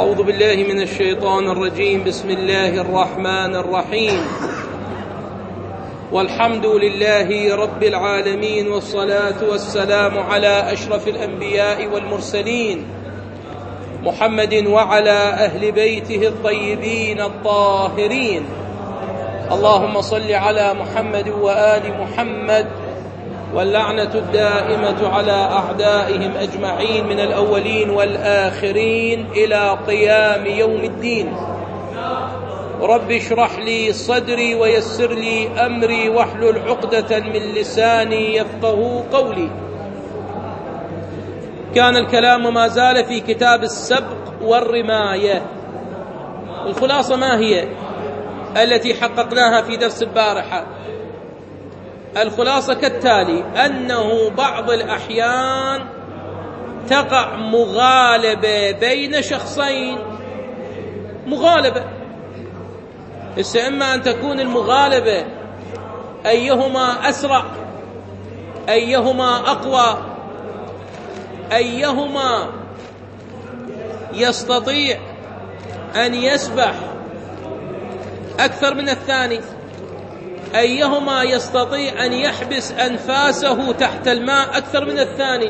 أعوذ بالله من الشيطان الرجيم. بسم الله الرحمن الرحيم. والحمد لله رب العالمين، والصلاة والسلام على أشرف الأنبياء والمرسلين محمد وعلى أهل بيته الطيبين الطاهرين. اللهم صل على محمد وآل محمد، واللعنة الدائمة على أعدائهم أجمعين من الأولين والآخرين إلى قيام يوم الدين. رب اشرح لي صدري ويسر لي أمري واحلل عقدة من لساني يفقه قولي. كان الكلام ما زال في كتاب السبق والرماية. الخلاصة ما هي التي حققناها في درس البارحة؟ الخلاصة كالتالي: أنه بعض الأحيان تقع مغالبة بين شخصين، مغالبة إما أن تكون المغالبة أيهما أسرع، أيهما أقوى، أيهما يستطيع أن يسبح أكثر من الثاني، أيهما يستطيع أن يحبس أنفاسه تحت الماء أكثر من الثاني،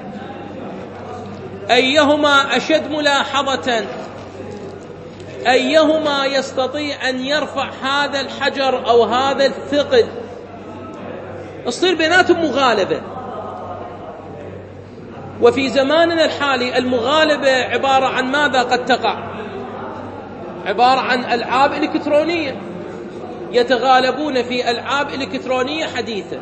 أيهما أشد ملاحظة، أيهما يستطيع أن يرفع هذا الحجر أو هذا الثقل. تصير بيناتهم مغالبة. وفي زماننا الحالي المغالبة عبارة عن ماذا قد تقع؟ عبارة عن ألعاب إلكترونية، يتغالبون في ألعاب إلكترونية حديثة.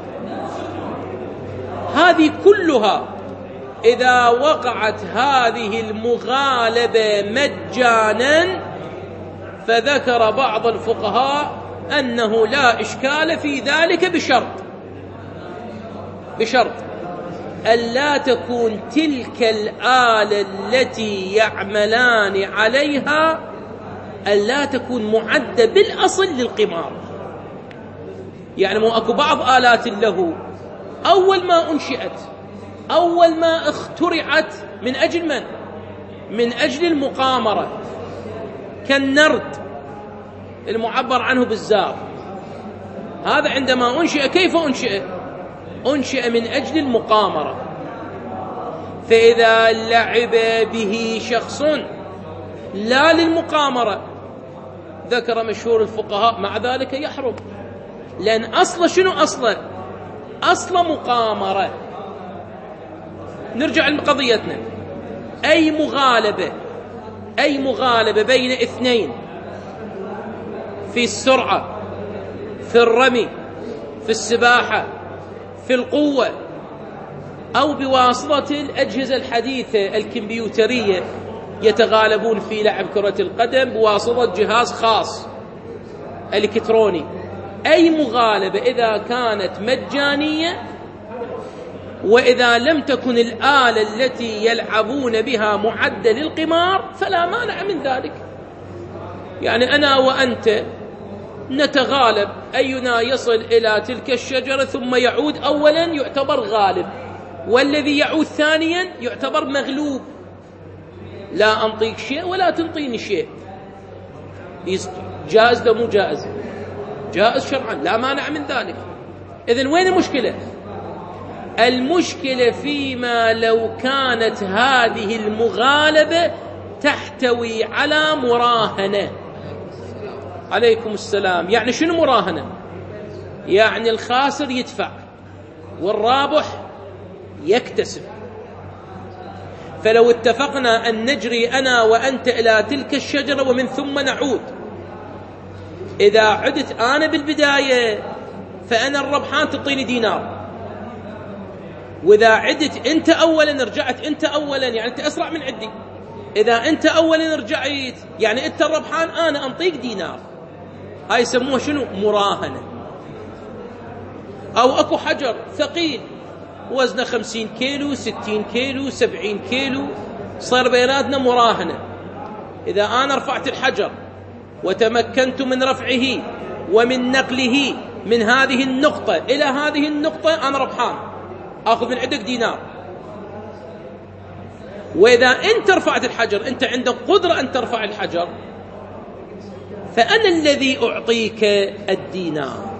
هذه كلها إذا وقعت هذه المغالبة مجانا، فذكر بعض الفقهاء أنه لا إشكال في ذلك بشرط ألا تكون تلك الآلة التي يعملان عليها ألا تكون معدة بالأصل للقمار. يعني مو أكو بعض آلات اللهو أول ما أنشئت، أول ما اخترعت من أجل من؟ من أجل المقامرة، كالنرد المعبر عنه بالزار. هذا عندما أنشئ كيف أنشئ؟ أنشئ من أجل المقامرة. فإذا لعب به شخص لا للمقامرة، ذكر مشهور الفقهاء مع ذلك يحرم، لأن أصل شنو؟ أصل مقامرة. نرجع لقضيتنا. أي مغالبة بين اثنين في السرعة، في الرمي، في السباحة، في القوة، أو بواسطة الأجهزة الحديثة الكمبيوترية، يتغالبون في لعب كرة القدم بواسطة جهاز خاص إلكتروني. أي مغالبة إذا كانت مجانية، وإذا لم تكن الآلة التي يلعبون بها معدة للقمار، فلا مانع من ذلك. يعني أنا وأنت نتغالب، أينا يصل إلى تلك الشجرة ثم يعود أولا يعتبر غالب، والذي يعود ثانيا يعتبر مغلوب. لا أنطيك شيء ولا تنطيني شيء. جائز ده مو جائز؟ جائز شرعا، لا مانع من ذلك. إذن وين المشكلة؟ المشكلة فيما لو كانت هذه المغالبة تحتوي على مراهنة. عليكم السلام. يعني شنو مراهنة؟ يعني الخاسر يدفع والرابح يكتسب. فلو اتفقنا أن نجري أنا وأنت إلى تلك الشجرة ومن ثم نعود، إذا عدت أنا بالبداية فأنا الربحان تعطيني دينار، وإذا عدت أنت أولا رجعت أنت أولا، يعني أنت أسرع من عدي. إذا أنت أولا رجعت يعني أنت الربحان، أنا أنطيك دينار. هاي يسموها شنو؟ مراهنة. أو أكو حجر ثقيل وزنه 50 كيلو، 60 كيلو، 70 كيلو، صار بيناتنا مراهنة. إذا أنا رفعت الحجر وتمكنت من رفعه ومن نقله من هذه النقطة إلى هذه النقطة، أنا ربحان، أخذ من عندك دينار. وإذا أنت رفعت الحجر، أنت عندك قدرة أن ترفع الحجر، فأنا الذي أعطيك الدينار.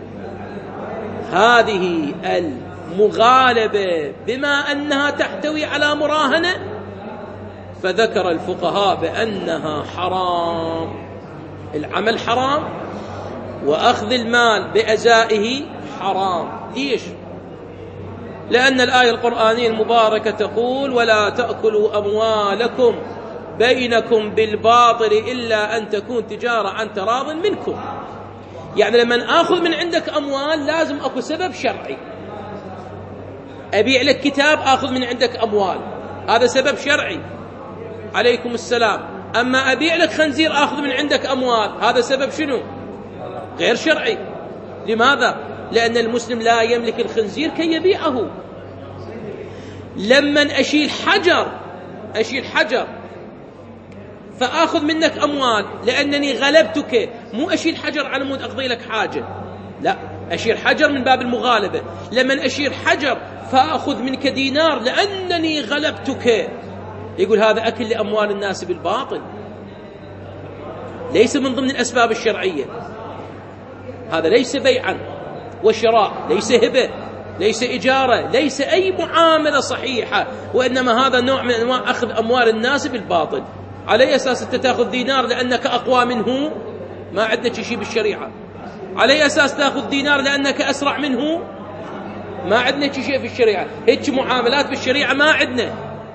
هذه المغالبة بما أنها تحتوي على مراهنة، فذكر الفقهاء بأنها حرام، العمل حرام وأخذ المال بأزائه حرام. ليش؟ لأن الآية القرآنية المباركة تقول: ولا تأكلوا أموالكم بينكم بالباطل إلا أن تكون تجارة عن تراض منكم. يعني لما آخذ من عندك أموال لازم أكو سبب شرعي. أبيع لك كتاب آخذ من عندك أموال، هذا سبب شرعي، عليكم السلام. أما أبيع لك خنزير آخذ من عندك أموال، هذا سبب شنو؟ غير شرعي. لماذا؟ لأن المسلم لا يملك الخنزير كي يبيعه. لما أشيل حجر فآخذ منك أموال لأنني غلبتك، مو أشيل حجر على مود أقضي لك حاجة، لا، أشيل حجر من باب المغالبة. لما أشيل حجر فأخذ منك دينار لأنني غلبتك، يقول هذا أكل لأموال الناس بالباطل، ليس من ضمن الأسباب الشرعية. هذا ليس بيعا وشراء، ليس هبة، ليس إجارة، ليس أي معاملة صحيحة، وإنما هذا نوع من أنواع أخذ أموال الناس بالباطل. على أساس أنت تأخذ دينار لأنك أقوى منه، ما عندك شيء بالشريعة. على أساس تأخذ دينار لأنك أسرع منه، ما عندنا شيء في الشريعة. هيك معاملات بالشريعة ما عندنا.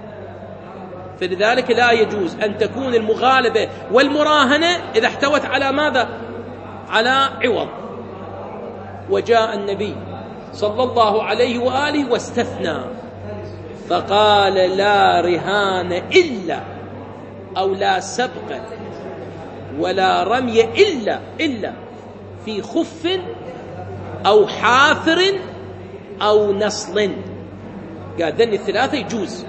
فلذلك لا يجوز أن تكون المغالبة والمراهنة إذا احتوت على ماذا؟ على عوض. وجاء النبي صلى الله عليه وآله واستثنى فقال: لا رهان إلا، أو لا سبق ولا رمي إلا في خف أو حافر أو نصل. قال ذني الثلاثة يجوز.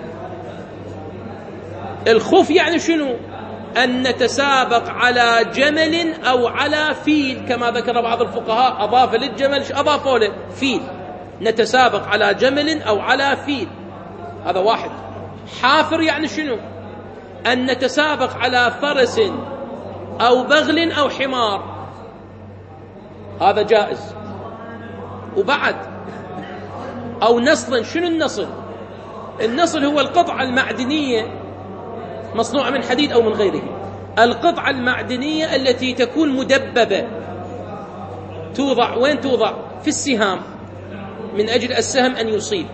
الخف يعني شنو؟ أن نتسابق على جمل أو على فيل، كما ذكر بعض الفقهاء أضاف للجمل أضافوا له فيل، نتسابق على جمل أو على فيل، هذا واحد. حافر يعني شنو؟ أن نتسابق على فرس أو بغل أو حمار، هذا جائز. وبعد أو نصل. شنو النصل؟ النصل هو القطعة المعدنية مصنوعة من حديد أو من غيره، القطعة المعدنية التي تكون مدببة، توضع وين؟ توضع في السهام من أجل السهم أن يصيب.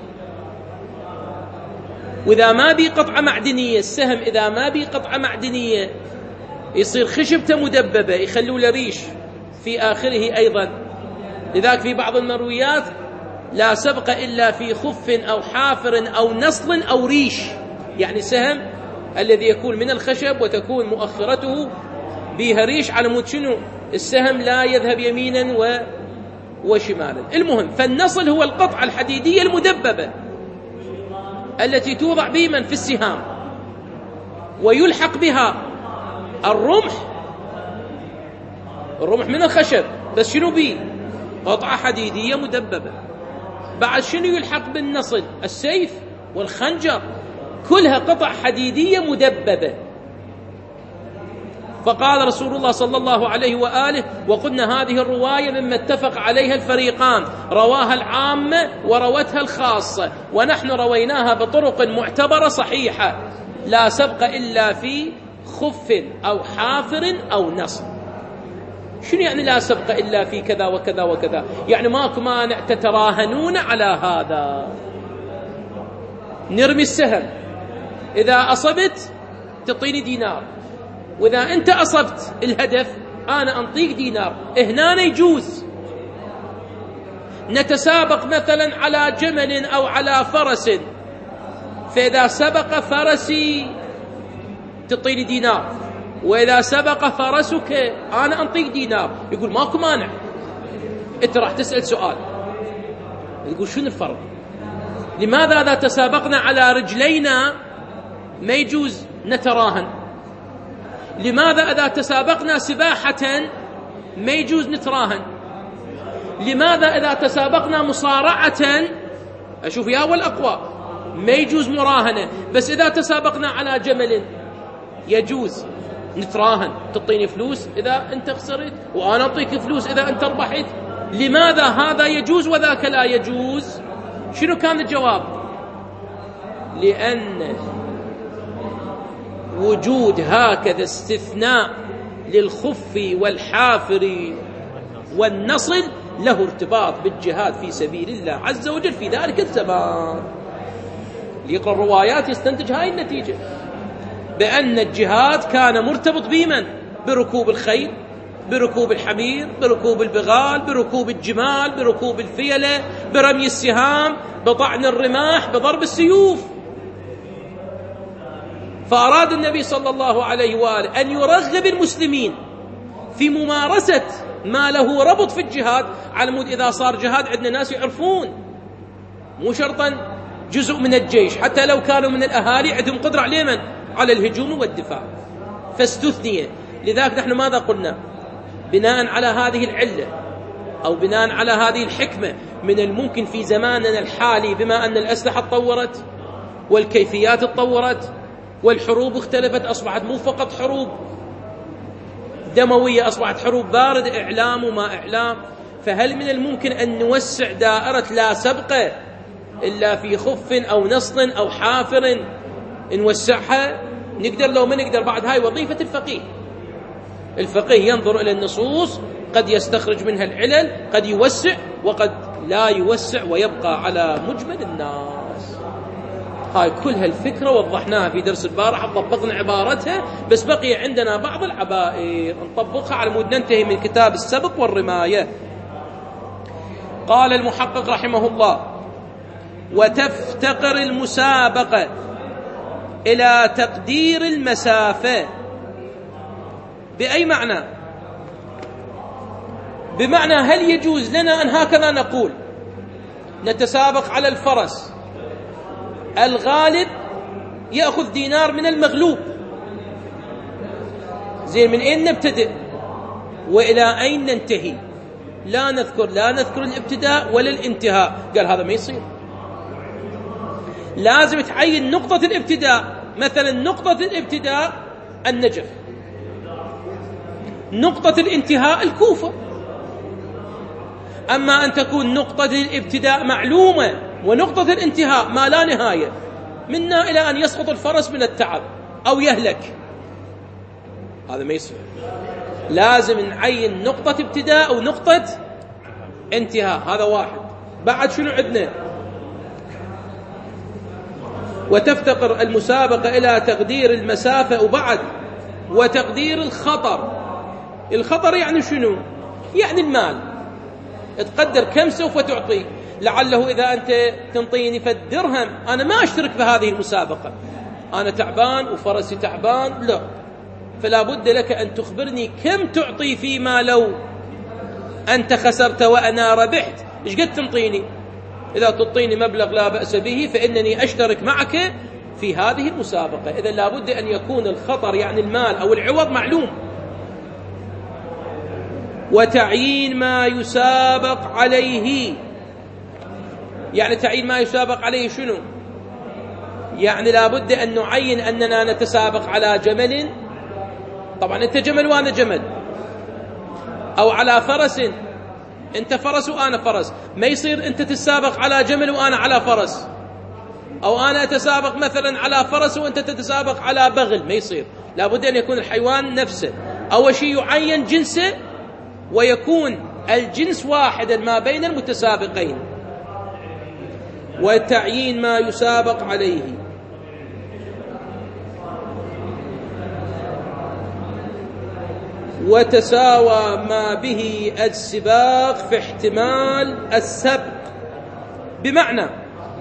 وإذا ما بي قطعة معدنية، السهم إذا ما بي قطعة معدنية يصير خشبته مدببة، يخلوا له ريش في آخره أيضا. لذلك في بعض المرويات: لا سبق إلا في خف أو حافر أو نصل أو ريش، يعني سهم الذي يكون من الخشب وتكون مؤخرته بها ريش، على مود شنو؟ السهم لا يذهب يمينا وشمالا. المهم، فالنصل هو القطعة الحديدية المدببة التي توضع بيمن في السهام، ويلحق بها الرمح من الخشب، بس شنو بيه؟ قطعة حديدية مدببة. بعد شنو يلحق بالنصل؟ السيف والخنجر، كلها قطع حديدية مدببة. فقال رسول الله صلى الله عليه وآله: وقلنا هذه الرواية مما اتفق عليها الفريقان، رواها العامة وروتها الخاصة، ونحن رويناها بطرق معتبرة صحيحة. لا سبق إلا في خف أو حافر أو نصب. شنو يعني لا سبق إلا في كذا وكذا وكذا؟ يعني ماكو مانع تتراهنون على هذا. نرمي السهم، إذا أصبت تعطيني دينار، وإذا أنت أصبت الهدف أنا أنطيك دينار. هنا يجوز. نتسابق مثلا على جمل أو على فرس، فإذا سبق فرسي تعطيني دينار، وإذا سبق فرسك أنا أنطيك دينار. يقول ماكو مانع. أنت راح تسأل سؤال، يقول شنو الفرق؟ لماذا إذا تسابقنا على رجلينا ما يجوز نتراهن؟ لماذا إذا تسابقنا سباحة ما يجوز نتراهن؟ لماذا إذا تسابقنا مصارعة، أشوف يا والأقوى، ما يجوز مراهنة. بس إذا تسابقنا على جمل يجوز نتراهن، تعطيني فلوس إذا أنت خسرت وأنا أعطيك فلوس إذا أنت ربحت. لماذا هذا يجوز وذاك لا يجوز؟ شنو كان الجواب؟ لأن وجود هكذا استثناء للخف والحافر والنصل له ارتباط بالجهاد في سبيل الله عز وجل في ذلك الزمان. يقرأ الروايات يستنتج هاي النتيجة، بأن الجهاد كان مرتبط بمن؟ بركوب الخيل، بركوب الحمير، بركوب البغال، بركوب الجمال، بركوب الفيلة، برمي السهام، بطعن الرماح، بضرب السيوف. فأراد النبي صلى الله عليه وآله أن يرغب المسلمين في ممارسة ما له ربط في الجهاد، على مود إذا صار جهاد عندنا ناس يعرفون، مو شرطا جزء من الجيش، حتى لو كانوا من الأهالي عندهم قدرة على من؟ على الهجوم والدفاع، فاستثنية. لذلك نحن ماذا قلنا؟ بناء على هذه العلة أو بناء على هذه الحكمة، من الممكن في زماننا الحالي بما أن الأسلحة تطورت والكيفيات تطورت والحروب اختلفت، أصبحت مو فقط حروب دموية، أصبحت حروب بارد، إعلام وما إعلام. فهل من الممكن أن نوسع دائرة لا سبق إلا في خف أو نصل أو حافر، نوسعها؟ نقدر لو ما نقدر. بعد هاي وظيفة الفقيه. الفقيه ينظر إلى النصوص، قد يستخرج منها العلل، قد يوسع وقد لا يوسع ويبقى على مجمل الناس. هاي كلها الفكرة وضحناها في درس البارحة، طبقنا عبارتها، بس بقي عندنا بعض العبائر نطبقها على مود ننتهي من كتاب السبق والرماية. قال المحقق رحمه الله: وتفتقر المسابقة إلى تقدير المسافة. بأي معنى؟ بمعنى هل يجوز لنا أن هكذا نقول نتسابق على الفرس، الغالب يأخذ دينار من المغلوب، زين من أين نبتدئ وإلى أين ننتهي؟ لا نذكر الابتداء ولا الانتهاء. قال هذا ما يصير، لازم تعين نقطة الابتداء. مثلا نقطة الابتداء النجف، نقطة الانتهاء الكوفة. أما أن تكون نقطة الابتداء معلومة ونقطة الانتهاء ما لا نهاية، منا إلى أن يسقط الفرس من التعب أو يهلك، هذا ما يصير. لازم نعين نقطة ابتداء ونقطة انتهاء، هذا واحد. بعد شنو عندنا؟ وتفتقر المسابقة إلى تقدير المسافة، وبعد وتقدير الخطر. الخطر يعني شنو؟ يعني المال، تقدر كم سوف تعطي. لعله إذا أنت تنطيني فالدرهم أنا ما أشترك بهذه المسابقة، أنا تعبان وفرسي تعبان، لا، فلا بد لك أن تخبرني كم تعطي فيما لو أنت خسرت وأنا ربحت، إيش قد تنطيني؟ إذا تعطيني مبلغ لا بأس به فإنني أشترك معك في هذه المسابقة. إذا لا بد أن يكون الخطر يعني المال أو العوض معلوم. وتعيين ما يسابق عليه، يعني تعيين ما يسابق عليه شنو؟ يعني لا بد أن نعين أننا نتسابق على جمل، طبعا أنت جمل وأنا جمل، أو على فرس، أنت فرس وأنا فرس. ما يصير أنت تتسابق على جمل وأنا على فرس، أو أنا أتسابق مثلا على فرس وأنت تتسابق على بغل، ما يصير. لا بد أن يكون الحيوان نفسه، أول شيء يعين جنسه ويكون الجنس واحدا ما بين المتسابقين. وتعيين ما يسابق عليه، وتساوى ما به السباق في احتمال السبق. بمعنى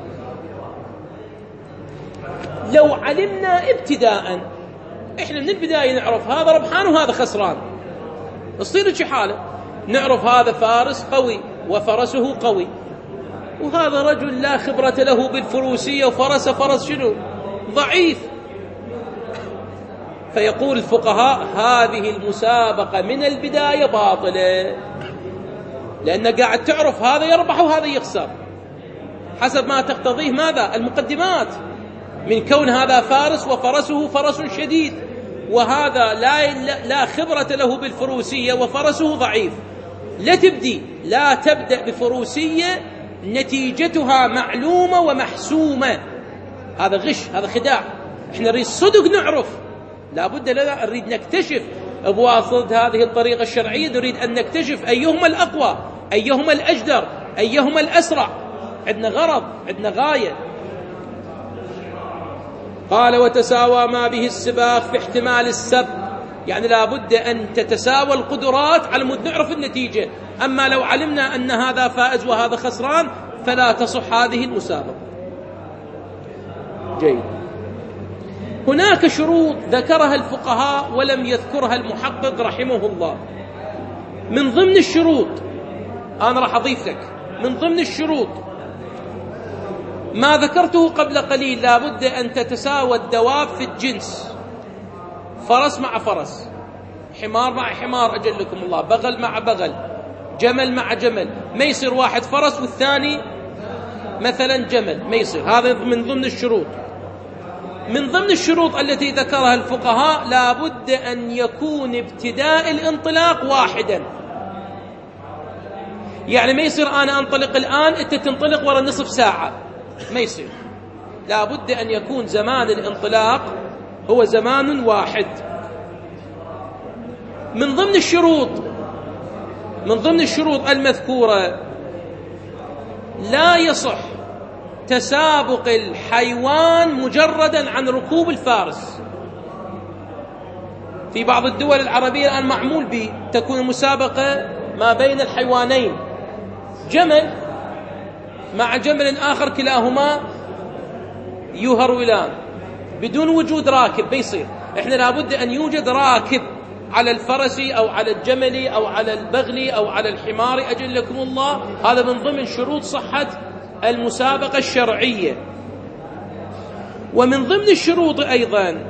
لو علمنا ابتداء، احنا من البداية نعرف هذا ربحان وهذا خسران، تصير شي حالة نعرف هذا فارس قوي وفرسه قوي، وهذا رجل لا خبرة له بالفروسية وفرس فرس شنو؟ ضعيف. فيقول الفقهاء هذه المسابقة من البداية باطلة، لأن قاعد تعرف هذا يربح وهذا يخسر. حسب ما تقتضيه ماذا؟ المقدمات، من كون هذا فارس وفرسه فرس شديد، وهذا لا خبرة له بالفروسية وفرسه ضعيف، لا تبدأ بفروسية نتيجتها معلومة ومحسومة. هذا غش، هذا خداع. احنا نريد صدق نعرف، لابد لنا نريد نكتشف بواسطة هذه الطريقة الشرعية، نريد أن نكتشف أيهما الأقوى، أيهما الأجدر، أيهما الأسرع. عندنا غرض، عندنا غاية. قال وتساوى ما به السباق في احتمال السبق، يعني لابد أن تتساوى القدرات على مود نعرف النتيجة. أما لو علمنا أن هذا فائز وهذا خسران فلا تصح هذه المسابقة. جيد. هناك شروط ذكرها الفقهاء ولم يذكرها المحقق رحمه الله. من ضمن الشروط، أنا راح أضيف لك من ضمن الشروط ما ذكرته قبل قليل، لابد أن تتساوى الدواب في الجنس، فرس مع فرس، حمار مع حمار أجلكم الله، بغل مع بغل، جمل مع جمل. ما يصير واحد فرس والثاني مثلا جمل، ما يصير. هذا من ضمن الشروط. من ضمن الشروط التي ذكرها الفقهاء لابد أن يكون ابتداء الانطلاق واحدا. يعني ما يصير أنا أنطلق الآن أنت تنطلق ورا نصف ساعة، ما يصير. لابد أن يكون زمان الانطلاق هو زمان واحد. من ضمن الشروط المذكورة، لا يصح تسابق الحيوان مجردا عن ركوب الفارس. في بعض الدول العربية الآن معمول به تكون المسابقة ما بين الحيوانين، جمل مع جمل آخر كلاهما يهرولان بدون وجود راكب، بيصير. احنا لابد أن يوجد راكب على الفرس أو على الجمل أو على البغل أو على الحمار أجلكم الله. هذا من ضمن شروط صحة المسابقة الشرعية. ومن ضمن الشروط أيضا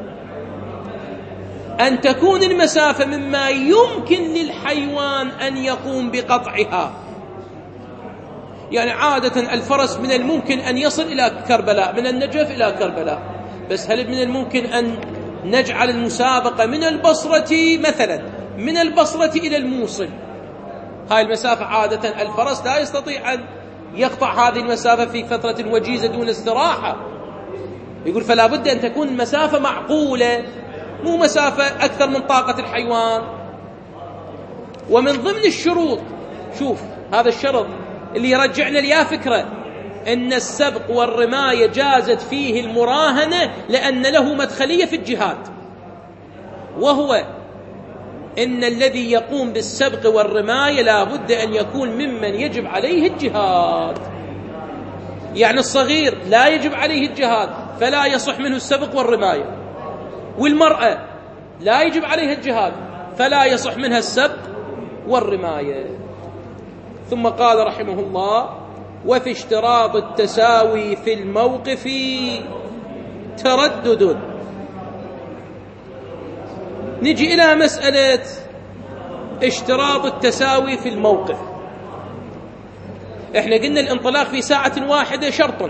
أن تكون المسافة مما يمكن للحيوان أن يقوم بقطعها. يعني عادة الفرس من الممكن أن يصل إلى كربلاء، من النجف إلى كربلاء، بس هل من الممكن أن نجعل المسابقة من البصرة مثلا، من البصرة إلى الموصل؟ هاي المسافة عادة الفرس لا يستطيع أن يقطع هذه المسافة في فترة وجيزة دون استراحة. يقول فلا بد أن تكون المسافة معقولة، مو مسافة أكثر من طاقة الحيوان. ومن ضمن الشروط، شوف هذا الشرط اللي يرجعنا ليا فكرة، إن السبق والرماية جازت فيه المراهنة لأن له مدخلية في الجهاد، وهو إن الذي يقوم بالسبق والرماية لا بد أن يكون ممن يجب عليه الجهاد. يعني الصغير لا يجب عليه الجهاد فلا يصح منه السبق والرماية، والمرأة لا يجب عليها الجهاد فلا يصح منها السبق والرماية. ثم قال رحمه الله: وفي اشتراط التساوي في الموقف تردد. نجي إلى مسألة اشتراط التساوي في الموقف. احنا قلنا الانطلاق في ساعة واحدة شرط،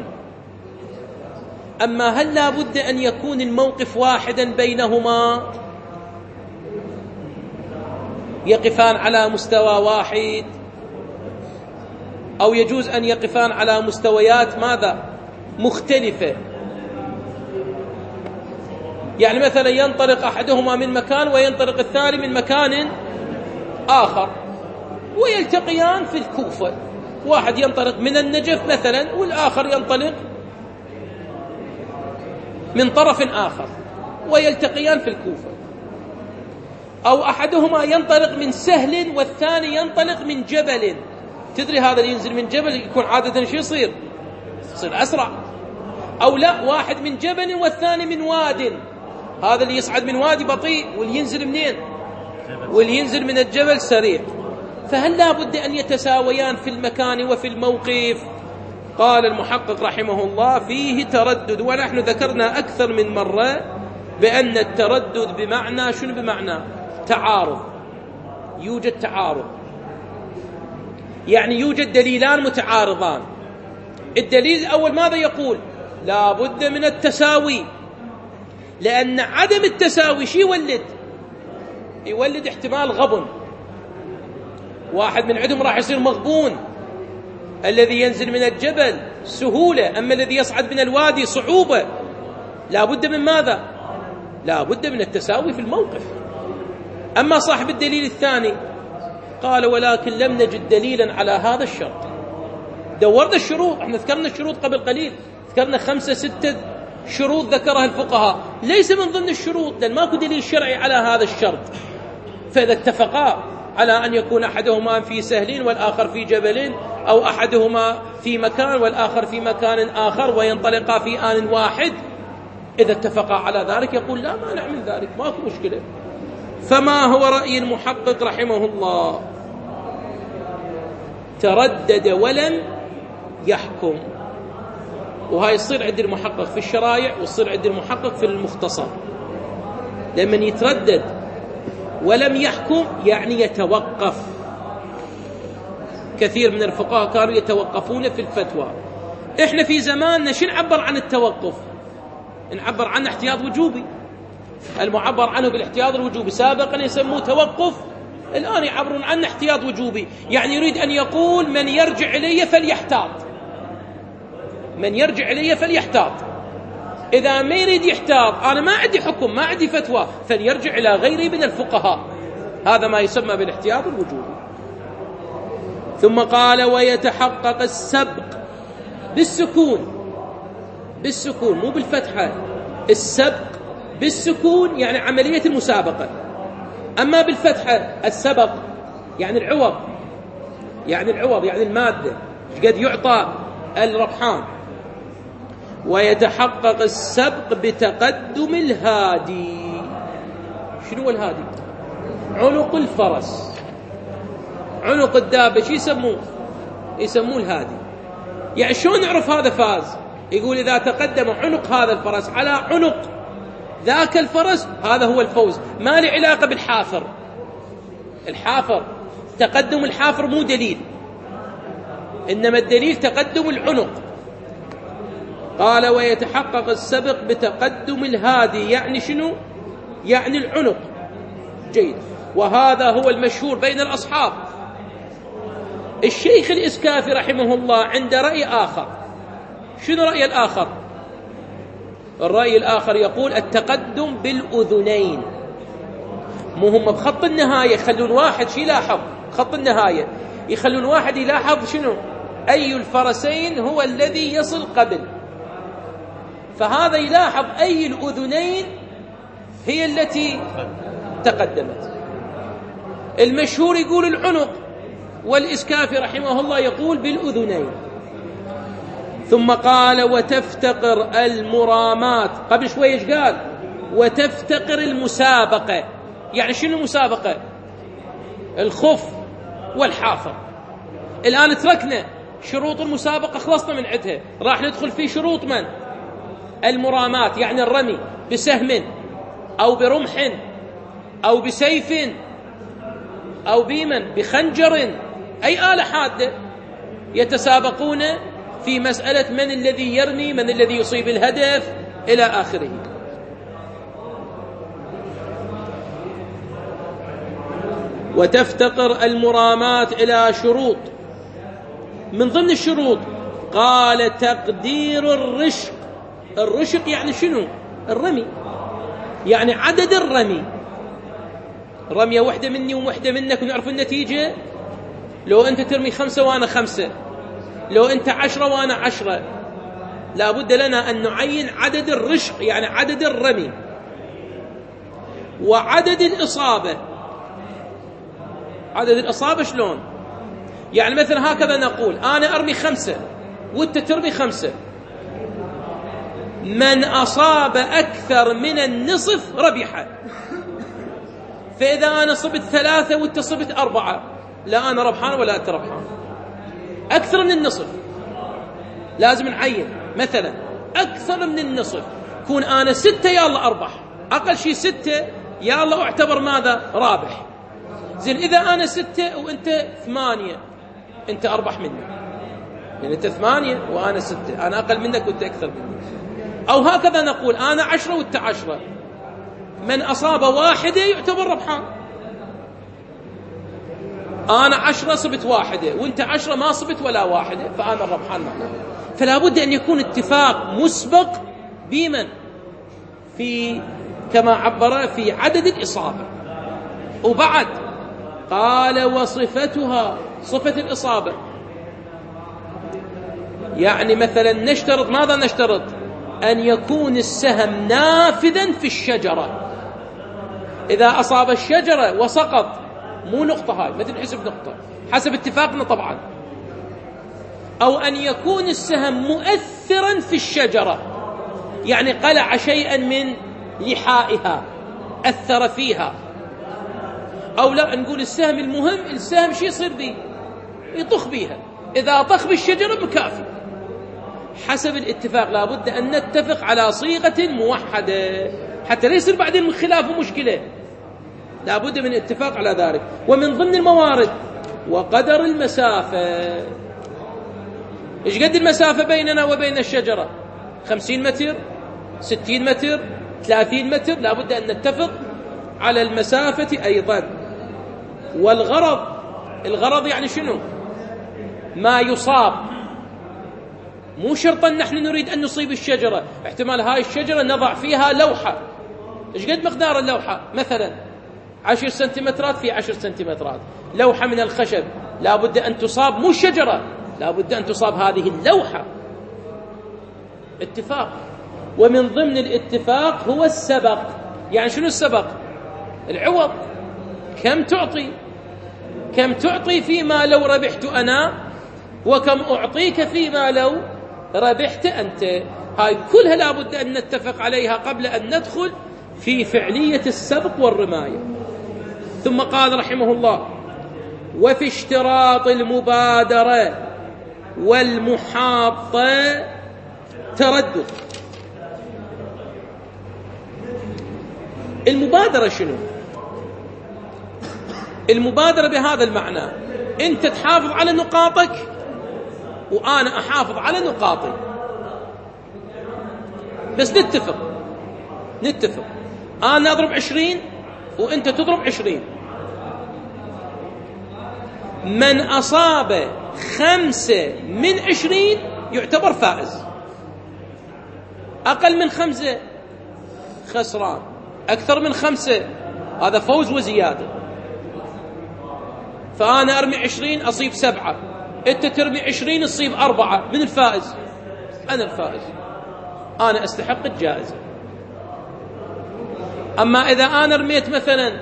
أما هل لا بد أن يكون الموقف واحدا بينهما، يقفان على مستوى واحد، أو يجوز أن يقفان على مستويات ماذا مختلفة؟ يعني مثلا ينطلق أحدهما من مكان وينطلق الثاني من مكان آخر ويلتقيان في الكوفة، واحد ينطلق من النجف مثلا والآخر ينطلق من طرف آخر ويلتقيان في الكوفة، أو أحدهما ينطلق من سهل والثاني ينطلق من جبل. تدري هذا اللي ينزل من جبل يكون عادة شو يصير أسرع، أو لا واحد من جبل والثاني من واد، هذا اللي يصعد من وادي بطيء واللي ينزل منين؟ واللي ينزل من الجبل سريع. فهل لا بد أن يتساويان في المكان وفي الموقف؟ قال المحقق رحمه الله: فيه تردد. ونحن ذكرنا أكثر من مرة بأن التردد بمعنى شنو؟ بمعنى تعارض، يوجد تعارض، يعني يوجد دليلان متعارضان. الدليل الأول ماذا يقول؟ لا بد من التساوي، لأن عدم التساوي شي يولد احتمال غبن. واحد من عندهم راح يصير مغبون، الذي ينزل من الجبل سهولة، أما الذي يصعد من الوادي صعوبة. لا بد من ماذا؟ لا بد من التساوي في الموقف. أما صاحب الدليل الثاني قال ولكن لم نجد دليلا على هذا الشرط. دورنا الشروط، احنا ذكرنا الشروط قبل قليل، ذكرنا 5 6 شروط ذكرها الفقهاء، ليس من ضمن الشروط لأن ماكو دليل شرعي على هذا الشرط. فإذا اتفقا على أن يكون أحدهما في سهل والآخر في جبل، أو أحدهما في مكان والآخر في مكان آخر، وينطلقا في آن واحد، إذا اتفقا على ذلك يقول لا مانع من ذلك، ماكو مشكلة. فما هو رأي المحقق رحمه الله؟ تردد ولم يحكم. وهاي يصير عند المحقق في الشرائع ويصير عند المحقق في المختصر. لمن يتردد ولم يحكم يعني يتوقف. كثير من الفقهاء كانوا يتوقفون في الفتوى. احنا في زماننا شو نعبر عن التوقف؟ نعبر عنه احتياط وجوبي. المعبر عنه بالاحتياط الوجوبي سابقا يسموه توقف، الآن يعبرون عنه احتياط وجوبي. يعني يريد أن يقول من يرجع إلي فليحتاط، من يرجع إلي فليحتاط. إذا ما يريد يحتاط، أنا ما عندي حكم، ما عندي فتوى، فليرجع إلى غيري من الفقهاء. هذا ما يسمى بالاحتياط الوجوبي. ثم قال ويتحقق السبق بالسكون مو بالفتحة، السبق بالسكون يعني عملية المسابقة. أما بالفتحة السبق يعني العوض، يعني المادة قد يعطى الربحان. ويتحقق السبق بتقدم الهادي. شنو الهادي؟ عنق الفرس، عنق الدابة شو يسموه الهادي. يعني شلون نعرف هذا فاز؟ يقول إذا تقدم عنق هذا الفرس على عنق ذاك الفرس هذا هو الفوز. ما له علاقة بالحافر. الحافر تقدم الحافر مو دليل، إنما الدليل تقدم العنق. قال ويتحقق السبق بتقدم الهادي يعني شنو؟ يعني العنق. جيد. وهذا هو المشهور بين الأصحاب. الشيخ الإسكافي رحمه الله عنده رأي آخر. شنو رأي الآخر؟ الرأي الآخر يقول التقدم بالأذنين. مو هم بخط النهاية يخلون واحد شي يلاحظ خط النهاية، يخلون واحد يلاحظ شنو أي الفرسين هو الذي يصل قبل، فهذا يلاحظ أي الأذنين هي التي تقدمت. المشهور يقول العنق، والإسكافي رحمه الله يقول بالأذنين. ثم قال وتفتقر المرامات. قبل شوي ايش قال؟ وتفتقر المسابقة. يعني شنو المسابقة؟ الخف والحافر. الآن تركنا شروط المسابقة، خلصنا من عدها، راح ندخل في شروط من؟ المرامات، يعني الرمي بسهم أو برمح أو بسيف أو بخنجر، أي آلة حادة. يتسابقون في مسألة من الذي يرمي، من الذي يصيب الهدف، إلى آخره. وتفتقر المرامات إلى شروط. من ضمن الشروط قال تقدير الرشق. الرشق يعني شنو؟ الرمي، يعني عدد الرمي. رمية واحدة مني وواحدة منك ونعرف النتيجة. لو أنت ترمي 5 وأنا 5، لو أنت 10 وأنا 10، لا بد لنا أن نعين عدد الرشق يعني عدد الرمي. وعدد الإصابة. عدد الإصابة شلون؟ يعني مثلا هكذا نقول أنا أرمي 5 وأنت ترمي 5، من أصاب أكثر من النصف ربح. فإذا أنا صبت 3 وأنت صبت 4، لا أنا ربحان ولا أنت ربحان. أكثر من النصف لازم نعين، مثلا أكثر من النصف، كون أنا 6 يا الله أربح، أقل شيء 6 يا الله أعتبر ماذا؟ رابح. زين إذا أنا 6 وأنت 8 أنت أربح مني. يعني أنت 8 وأنا 6، أنا أقل منك وأنت أكثر مني. أو هكذا نقول أنا 10 وأنت 10، من أصاب واحدة يعتبر ربحان. أنا 10 صبت واحدة وأنت 10 ما صبت ولا واحدة، فأنا الربحان معنا. فلا بد أن يكون اتفاق مسبق بمن في كما عبر في عدد الإصابة. وبعد قال وصفتها، صفة الإصابة يعني مثلا نشترط، ماذا نشترط؟ أن يكون السهم نافذا في الشجرة. إذا أصاب الشجرة وسقط مو نقطة، هاي ما تنحسب نقطة حسب اتفاقنا طبعا. أو أن يكون السهم مؤثرا في الشجرة، يعني قلع شيئا من لحائها أثر فيها. أو لا نقول السهم المهم، السهم شي يصير بيه؟ يطخ بيها، إذا طخ بالشجرة مكافي. حسب الاتفاق لابد أن نتفق على صيغة موحدة حتى لا يصير بعدين خلاف ومشكلة، لابد من اتفاق على ذلك. ومن ضمن الموارد وقدر المسافة. إيش قد المسافة بيننا وبين الشجرة؟ 50 متر، 60 متر، 30 متر، لابد أن نتفق على المسافة أيضا. الغرض يعني شنو؟ ما يصاب، مو شرطا نحن نريد أن نصيب الشجرة، احتمال هاي الشجرة نضع فيها لوحة. إيش قد مقدار اللوحة؟ مثلا 10 سنتيمترات في 10 سنتيمترات، لوحة من الخشب، لابد أن تصاب مو الشجرة، لابد أن تصاب هذه اللوحة. اتفاق. ومن ضمن الاتفاق هو السبق. يعني شنو السبق؟ العوض. كم تعطي فيما لو ربحت أنا، وكم أعطيك فيما لو ربحت أنت. هاي كلها لابد أن نتفق عليها قبل أن ندخل في فعلية السبق والرماية. ثم قال رحمه الله: وفي اشتراط المبادرة والمحاطة تردد. المبادرة شنو؟ المبادرة بهذا المعنى: أنت تحافظ على نقاطك وأنا أحافظ على نقاطي، بس نتفق أنا أضرب 20 وأنت تضرب 20. من أصاب 5 من 20 يعتبر فائز، أقل من 5 خسران، أكثر من 5 هذا فوز وزيادة. فأنا أرمي 20 أصيب 7، أنت ترمي 20 تصيب 4، من الفائز؟ أنا الفائز، أنا أستحق الجائزة. أما إذا أنا رميت مثلا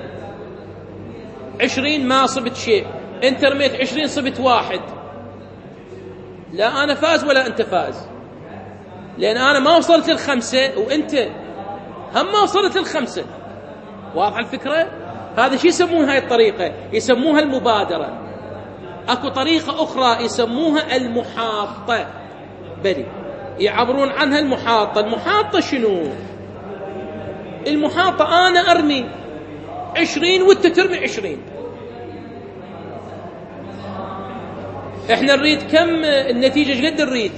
20 ما صبت شيء، أنت رميت 20 صبت 1، لا أنا فائز ولا أنت فائز، لأن أنا ما وصلت ل5 وأنت هم ما وصلت ل5. واضح الفكرة؟ هذا شيء يسمون هاي الطريقة، يسموها المبادرة. أكو طريقة أخرى يسموها المحاطة، بلي يعبرون عنها المحاطة. المحاطة شنو؟ المحاطة أنا أرمي 20 وأنت ترمي 20. إحنا نريد كم النتيجة؟ إيش قد نريد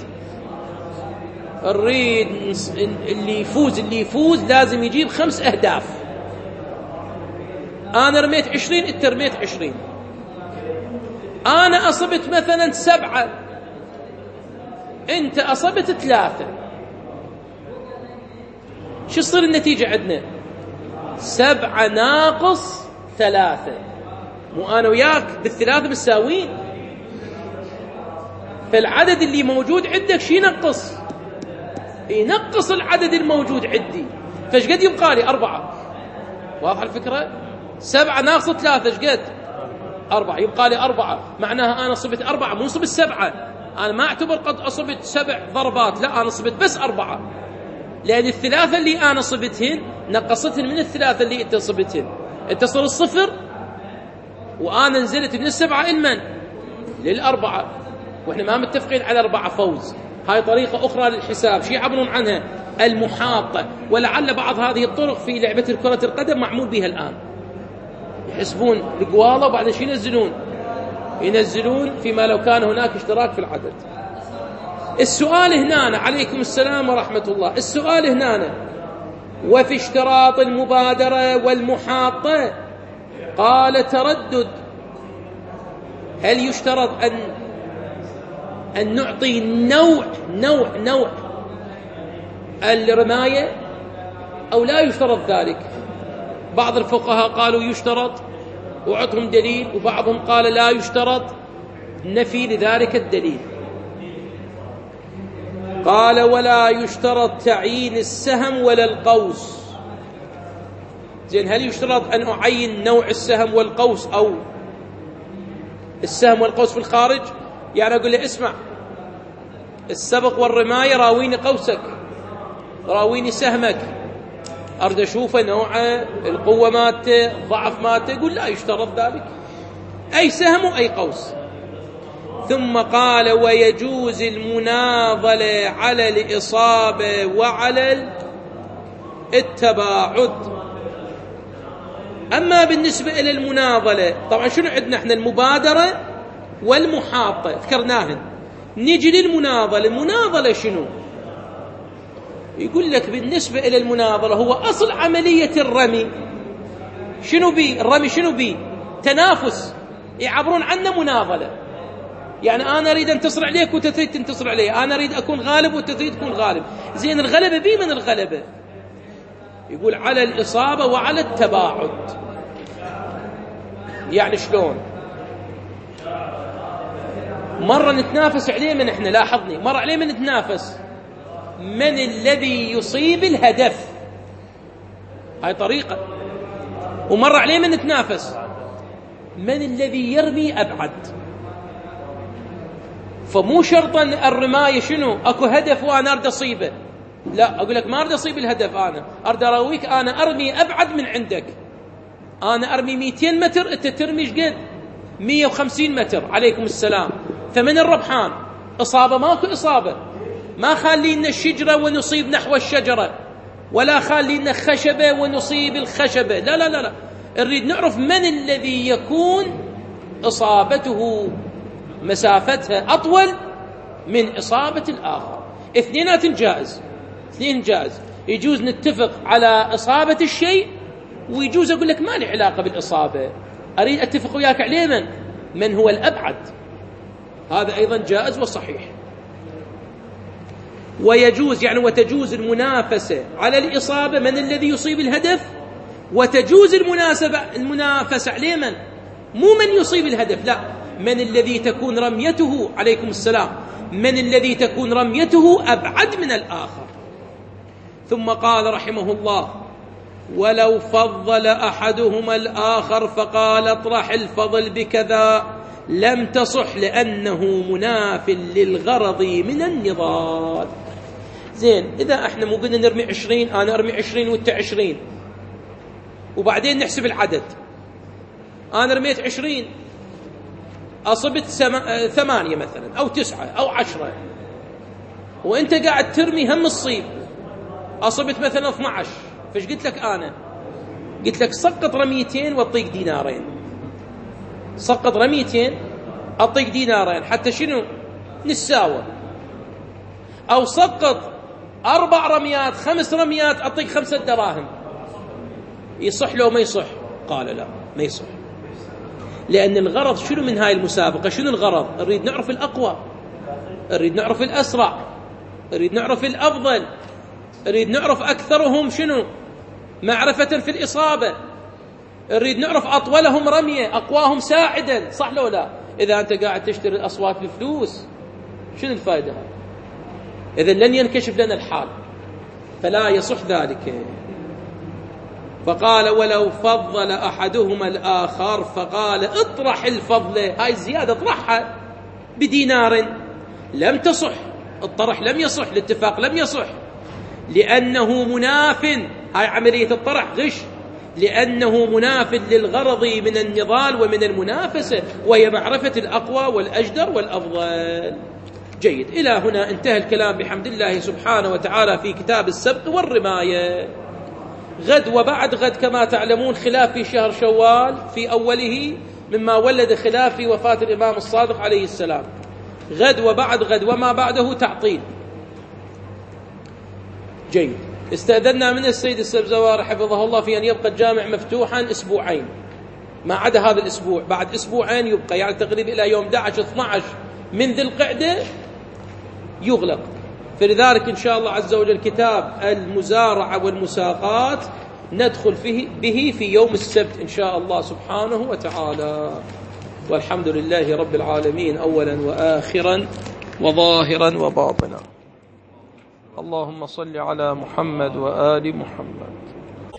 اللي يفوز لازم يجيب 5 أهداف. أنا رميت 20 أنت رميت 20، أنا أصبت مثلا 7 أنت أصبت 3، شو تصير النتيجة عندنا؟ 7 ناقص 3. مو أنا وياك بالثلاثة مساوين، فالعدد اللي موجود عندك شي ينقص العدد الموجود عندي، فايش قد يبقى لي؟ 4. واضح الفكرة؟ 7 ناقص 3 ايش قد؟ 4، يبقى لي 4. معناها أنا صبت 4، مو صبت 7. أنا ما أعتبر قد أصبت 7 ضربات، لا أنا صبت بس 4، لأن الثلاثة اللي أنا صبتهن نقصتهن من الثلاثة اللي أنت صبتهن. أنت صار 0 وأنا نزلت من 7 إلمن؟ لل4، وإحنا ما متفقين على 4 فوز. هاي طريقة أخرى للحساب، شيء يعبرون عنها المحاطة. ولعل بعض هذه الطرق في لعبة كرة القدم معمول بها الآن، يحسبون القوالة وبعد شيء ينزلون فيما لو كان هناك اشتراك في العدد. السؤال هنا، عليكم السلام ورحمة الله، السؤال هنا: وفي اشتراط المبادرة والمحاطة قال تردد، هل يشترط أن نعطي نوع الرماية أو لا يشترط ذلك؟ بعض الفقهاء قالوا يشترط وعطهم دليل، وبعضهم قال لا يشترط، نفي لذلك الدليل. قال: ولا يشترط تعيين السهم ولا القوس. زين، هل يشترط أن أعين نوع السهم والقوس أو السهم والقوس في الخارج؟ يعني أقول له: اسمع، السبق والرماية راويني قوسك، راويني سهمك، أريد أشوفه، نوعه، القوة مالته، الضعف مالته. يقول: لا يشترط ذلك، أي سهم أي قوس. ثم قال: ويجوز المناضلة على الإصابة وعلى التباعد. أما بالنسبة إلى المناضلة، طبعا شنو عندنا احنا؟ المبادرة والمحاطة ذكرناهن. نجي للمناضلة. المناضلة شنو؟ يقول لك بالنسبة إلى المناضلة هو أصل عملية الرمي. شنو بي الرمي؟ شنو بي؟ تنافس، يعبرون عنه مناضلة. يعني أنا أريد أن انتصر عليك وأنت تريد تنتصر علي، أنا أريد أكون غالب وأنت تريد تكون غالب. زين، الغلبة بي من الغلبة؟ يقول على الإصابة وعلى التباعد. يعني شلون؟ مرة نتنافس عليه من احنا، لاحظني، مرة عليه من نتنافس من الذي يصيب الهدف، هاي طريقة. ومرة عليه من نتنافس من الذي يرمي أبعد. فمو شرطا الرماية شنو؟ أكو هدف وأنا أريد أصيبه، لا، أقول لك ما أريد أصيب الهدف، أنا أريد أراويك أنا أرمي أبعد من عندك. أنا أرمي 200 متر، أنت ترمي شقد 150 متر. عليكم السلام. فمن الربحان؟ إصابة؟ ماكو إصابة، ما خالينا الشجرة ونصيب نحو الشجرة، ولا خالينا خشبة ونصيب الخشبة، لا لا لا لا. نريد نعرف من الذي يكون إصابته مسافتها أطول من إصابة الآخر. اثنين جائز. يجوز نتفق على إصابة الشيء، ويجوز أقول لك ما لي علاقة بالإصابة، أريد أتفق وياك عليه من هو الأبعد. هذا أيضا جائز وصحيح. ويجوز يعني وتجوز المنافسة على الإصابة، من الذي يصيب الهدف، وتجوز المنافسة عليه مو من يصيب الهدف، لا، من الذي تكون رميته، عليكم السلام، من الذي تكون رميته أبعد من الآخر. ثم قال رحمه الله: ولو فضل أحدهما الآخر فقال اطرح الفضل بكذا لم تصح، لأنه مناف للغرض من النضال. زين، إذا احنا مو قلنا نرمي 20، أنا أرمي 20 وأنت 20، وبعدين نحسب العدد. أنا رميت 20، أصبت 8 مثلا أو 9 أو 10، وأنت قاعد ترمي هم الصيب، أصبت مثلا 12. فايش قلت لك أنا؟ قلت لك سقط رميتين وأعطيك دينارين، سقط رميتين أعطيك دينارين، حتى شنو؟ نساوى. أو سقط 4 رميات 5 رميات أعطيك 5 دراهم. يصح لو ما يصح؟ قال لا، ما يصح. لأن الغرض شنو من هاي المسابقة؟ شنو الغرض؟ نريد نعرف الأقوى، نريد نعرف الأسرع، نريد نعرف الأفضل، نريد نعرف أكثرهم شنو معرفة في الإصابة، نريد نعرف أطولهم رمية، أقواهم ساعدا، صح لو لا؟ إذا أنت قاعد تشتري الأصوات بفلوس شنو الفائدة؟ إذا لن ينكشف لنا الحال، فلا يصح ذلك. فقال: ولو فضل أحدهما الآخر فقال اطرح الفضل، هاي الزيادة اطرحها بدينار، لم تصح، الطرح لم يصح، الاتفاق لم يصح، لأنه مناف، هاي عملية الطرح غش، لأنه مناف للغرض من النضال ومن المنافسة، وهي معرفة الأقوى والأجدر والأفضل. جيد، إلى هنا انتهى الكلام بحمد الله سبحانه وتعالى في كتاب السبق والرماية. غد وبعد غد كما تعلمون خلاف في شهر شوال في أوله، مما ولد خلاف في وفاة الإمام الصادق عليه السلام. غد وبعد غد وما بعده تعطيل. جيد. استأذنا من السيد السبزواري حفظه الله في أن يبقى الجامع مفتوحا أسبوعين، ما عدا هذا الأسبوع، بعد أسبوعين يبقى، يعني تقريبا إلى يوم 11-12 من ذي القعدة يغلق. فلذلك إن شاء الله عز وجل كتاب المزارعة والمساقات ندخل به في يوم السبت إن شاء الله سبحانه وتعالى. والحمد لله رب العالمين أولا وآخرا وظاهرا وباطنا. اللهم صل على محمد وآل محمد.